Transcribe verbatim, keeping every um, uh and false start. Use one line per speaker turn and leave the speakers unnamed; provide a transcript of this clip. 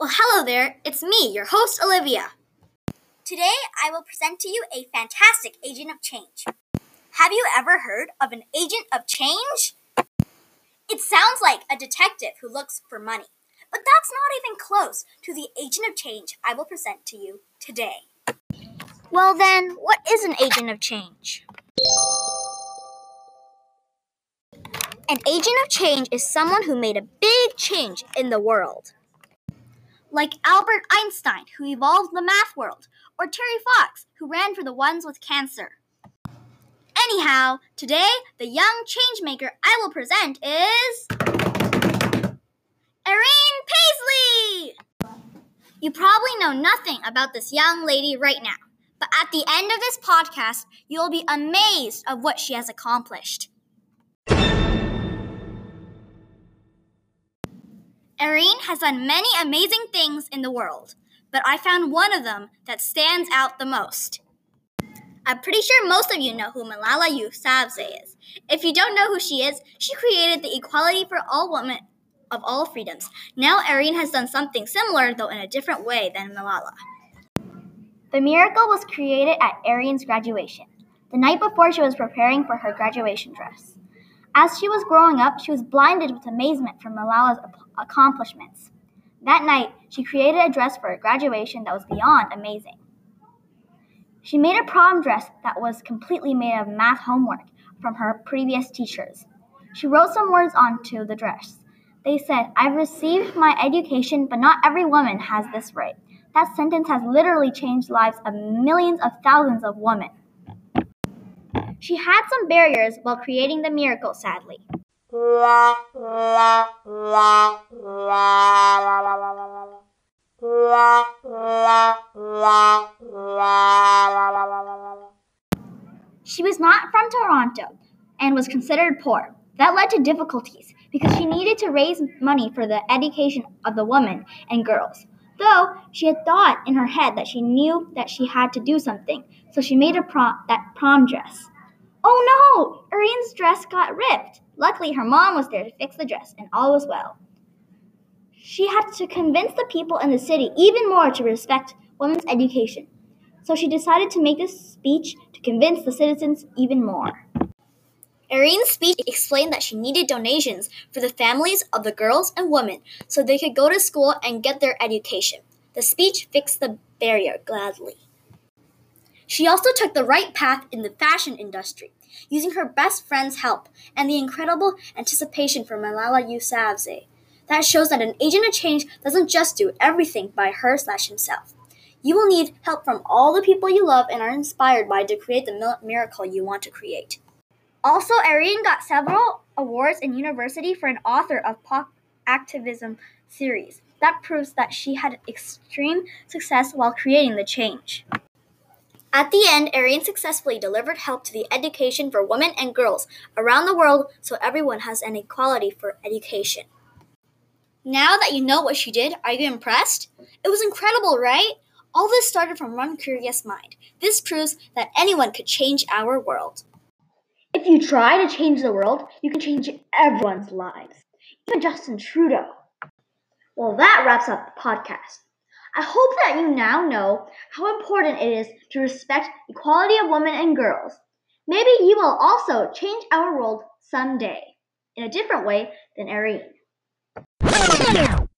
hello there, it's me, your host Olivia. Today I will present to you a fantastic agent of change. Have you ever heard of an agent of change? It sounds like a detective who looks for money, but that's not even close to the agent of change I will present to you today. Well then, what is an agent of change? An agent of change is someone who made a big change in the world. Like Albert Einstein, who evolved the math world, or Terry Fox, who ran for the ones with cancer. Anyhow, today, the young changemaker I will present is Irene Paisley! You probably know nothing about this young lady right now, but at the end of this podcast, you will be amazed of what she has accomplished. Irene has done many amazing things in the world, but I found one of them that stands out the most. I'm pretty sure most of you know who Malala Yousafzai is. If you don't know who she is, she created the equality for all women of all freedoms. Now Irene has done something similar, though in a different way than Malala. The miracle was created at Irene's graduation, the night before she was preparing for her graduation dress. As she was growing up, she was blinded with amazement from Malala's accomplishments. That night, she created a dress for her graduation that was beyond amazing. She made a prom dress that was completely made of math homework from her previous teachers. She wrote some words onto the dress. They said, "I've received my education, but not every woman has this right." That sentence has literally changed lives of millions of thousands of women. She had some barriers while creating the miracle, sadly. She was not from Toronto and was considered poor. That led to difficulties because she needed to raise money for the education of the women and girls. Though she had thought in her head that she knew that she had to do something, so she made a prom, that prom dress. Oh no! Irene's dress got ripped. Luckily, her mom was there to fix the dress, and all was well. She had to convince the people in the city even more to respect women's education. So she decided to make this speech to convince the citizens even more. Irene's speech explained that she needed donations for the families of the girls and women so they could go to school and get their education. The speech fixed the barrier gladly. She also took the right path in the fashion industry, using her best friend's help and the incredible anticipation for Malala Yousafzai. That shows that an agent of change doesn't just do everything by her slash himself. You will need help from all the people you love and are inspired by to create the miracle you want to create. Also, Irene got several awards in university for an author of pop activism series. That proves that she had extreme success while creating the change. At the end, Irene successfully delivered help to the education for women and girls around the world so everyone has an equality for education. Now that you know what she did, are you impressed? It was incredible, right? All this started from one curious mind. This proves that anyone could change our world. If you try to change the world, you can change everyone's lives, even Justin Trudeau. Well, that wraps up the podcast. I hope that you now know how important it is to respect equality of women and girls. Maybe you will also change our world someday, in a different way than Irene.